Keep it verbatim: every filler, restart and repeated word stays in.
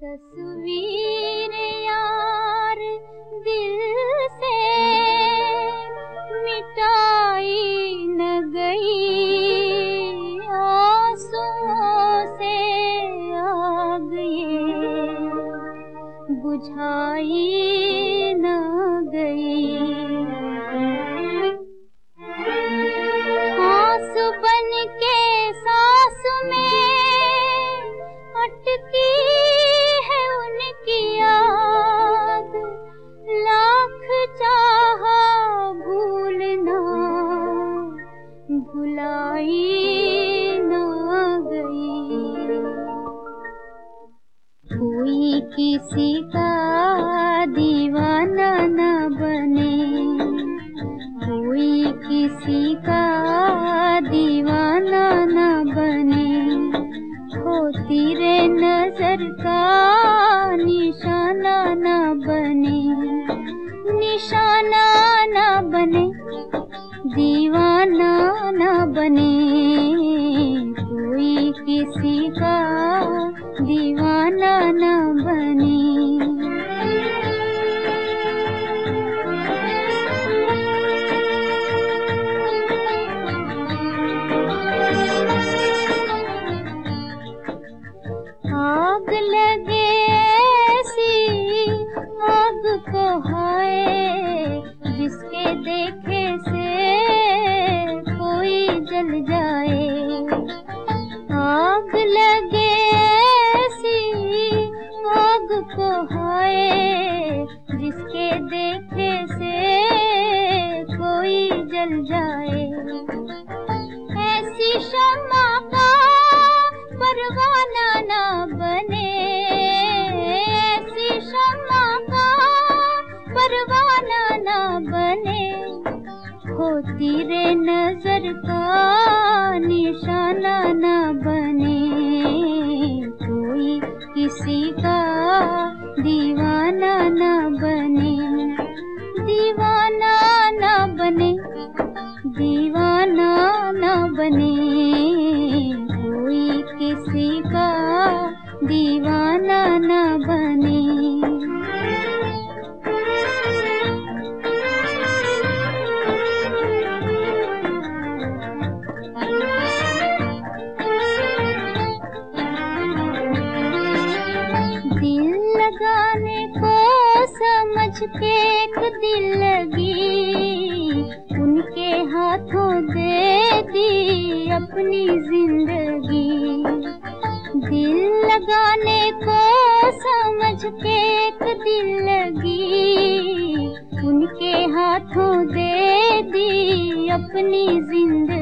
तस्वीर यार दिल से मिटाई न गई, आंसुओं से आग ये बुझाई न गई। आंसू बन के सांस में अटकी है उनकी याद, लाख चाहा भूलना भुलाई न गई। कोई किसी का दीवाना न बने, कोई किसी का दीवाना न बने, हो तेरे नजर का निशाना न बने, निशाना न बने, दीवाना न बने, कोई किसी का दीवाना न बने। आग लगे ऐसी आग को हाय, जिसके देखे से कोई जल जाए। आग लगे ऐसी आग को हाय, जिसके देखे से कोई जल जाए। ऐसी शम्मा का परवाना न बने, ऐसी शम्मा का परवाना न बने, हो तेरे नजर का निशाना न बने, कोई किसी का दीवाना न बने, दीवाना न बने, दीवाना न बने, कोई किसी का दीवाना न बने। दिल लगाने को समझ के एक दिल लगी, उनके हाथों दे दी अपनी जिंदगी। दिल लगाने को समझ के एक दिल लगी, उनके हाथों दे दी अपनी जिंदगी।